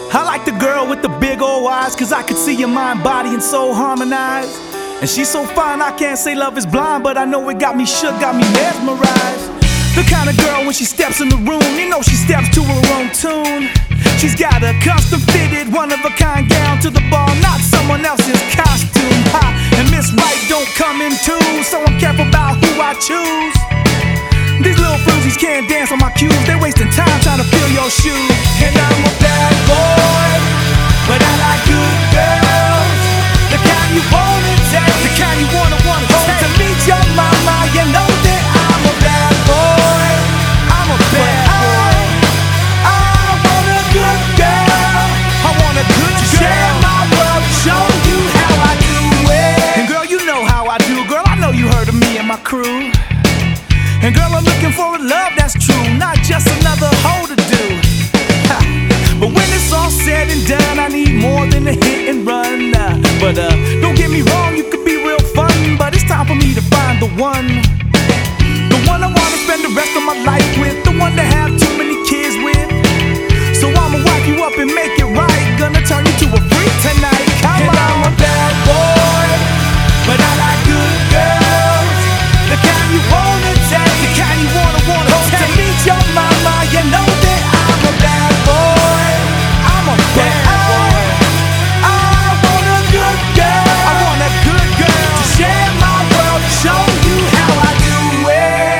I like the girl with the big old eyes, cause I could see your mind, body, and soul harmonized. And she's so fine, I can't say love is blind, but I know it got me shook, got me mesmerized. The kind of girl when she steps in the room, you know she steps to her own tune. She's got a custom fitted, one-of-a-kind gown to the ball, not someone else's costume. Ha! And Miss Right don't come in twos, so I'm careful about who I choose. These little fruities can't dance on my cues, they're wasting time trying to fill your shoes. And I'm a bad boy, but I like good girls, the kind you wanna take, the kind you wanna take. To meet your mama, you know that I'm a bad boy. I'm a bad boy. I want a good girl. I want a good girl. Share my world, show you how I do it. And girl, you know how I do. Girl, I know you heard of me and my crew. And girl, I'm looking for a love that's true, not just another hoe to do. Ha. But when it's all said and done, I need more than a hit and run. But don't get me wrong, you could be real fun, but it's time for me to find the one. The one I wanna spend the rest of my life with, the one to have too many kids with. So I'ma wipe you up and make it right, gonna turn you to a freak tonight. Come on. I'm a bad boy, but I like good girls, the kind you wanna take, the kind you wanna take. To meet your mama, you know that I'm a bad boy. I'm a bad boy. I want a good girl. I want a good girl to share my world, show you how I do it.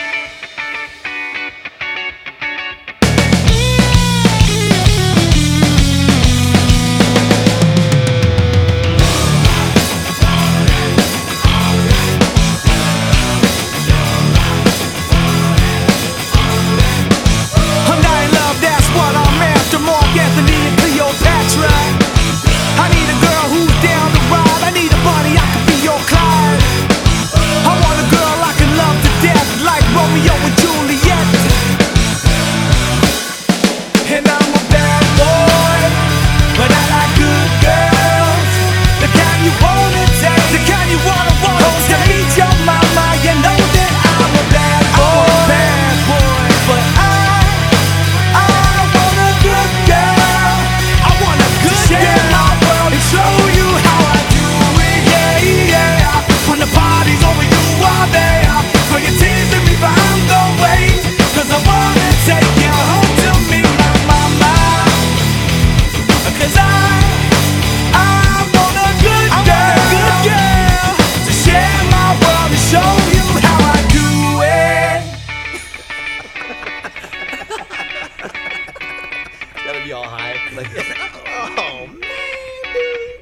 I'm not in love, that's what I'm after. Mark Anthony and Cleopatra. I need a girl who's down to ride. I need a bunny, I could be your Clyde. I want a girl I can love to death, like Romeo and Juliet. And I'm a bad boy, but I like good girls, the kind you wanna take, the kind you wanna take. To meet your mama, you know that I'm a bad boy. But I want a good girl. I want a good girl. Share my world and show you how I do it. Yeah, yeah. When the party's over, you are there. So you're teasing me, but I'm gonna wait, 'cause I wanna take you home to me, my mama. 'Cause I want a good girl to share my world and show you how I do it. Gotta be all high. Like, oh man, dude.